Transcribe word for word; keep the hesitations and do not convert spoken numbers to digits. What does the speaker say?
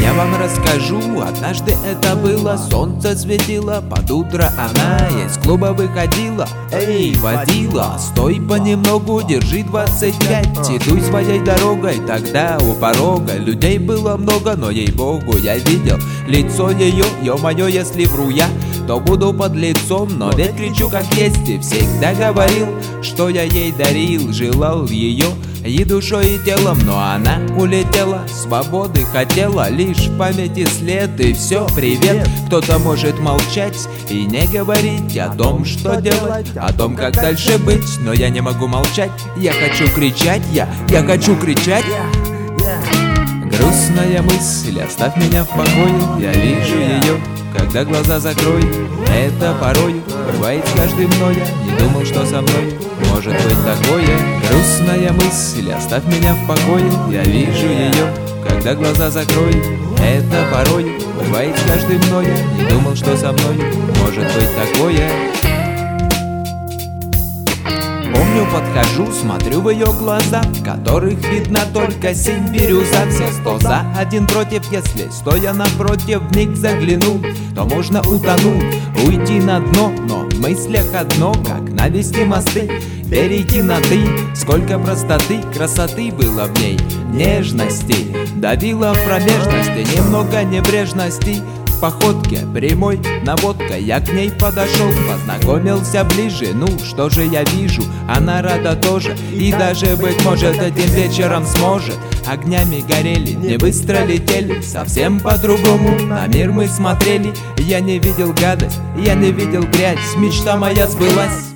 Я вам расскажу, однажды это было. Солнце светило, под утро она из клуба выходила. Эй, водила, стой понемногу, держи двадцать пять. Иду своей дорогой, тогда у порога людей было много, но ей-богу я видел лицо ее. Ё-моё, если вру я, то буду под лицом, но ведь кричу как есть. И всегда говорил, что я ей дарил, желал ее и душой, и телом. Но она улетела, свободы хотела, лишь в памяти след, и все, привет. Кто-то может молчать и не говорить о том, что делать, о том, как дальше быть, но я не могу молчать. Я хочу кричать, я, я хочу кричать. Грустная мысль, оставь меня в покое. Я вижу ее, когда глаза закрою. Это порой бывает с каждым, но я не думал, что со мной может быть такое. Грустная мысль, оставь меня в покое. Я вижу ее, когда глаза закрою. Это порой бывает с каждым, но я не думал, что со мной может быть такое. Помню, подхожу, смотрю в ее глаза, в которых видно только синь бирюза. Все сто за, один против. Если стоя напротив в них загляну, то можно утонуть, уйти на дно. Но в мыслях одно, как навести мосты, перейти на ты. Сколько простоты, красоты было в ней, нежности давила в промежности, немного небрежности. В походке прямой наводкой я к ней подошел, познакомился ближе. Ну, что же я вижу, она рада тоже, и даже, быть может, этим вечером сможет. Огнями горели, не быстро летели, совсем по-другому на мир мы смотрели. Я не видел гадость, я не видел грязь, мечта моя сбылась.